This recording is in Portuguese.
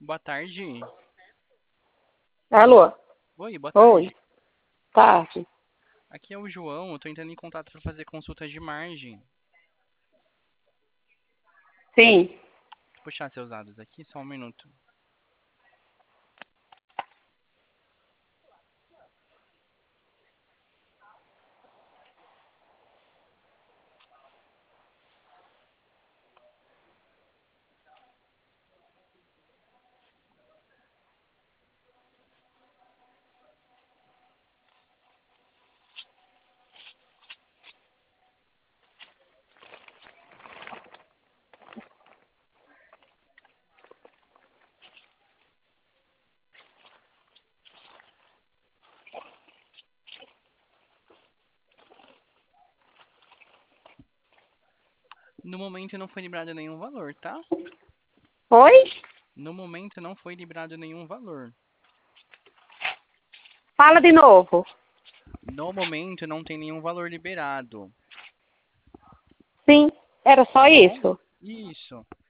Boa tarde. Alô? Oi, boa Oi, tarde. tarde. Aqui é o João, eu tô entrando em contato para fazer consultas de margem. Sim. Vou puxar seus dados aqui, só um minuto. No momento não foi liberado nenhum valor, tá? Oi? No momento não foi liberado nenhum valor. Fala de novo. No momento não tem nenhum valor liberado, Sim, era tá só bom? isso? Isso.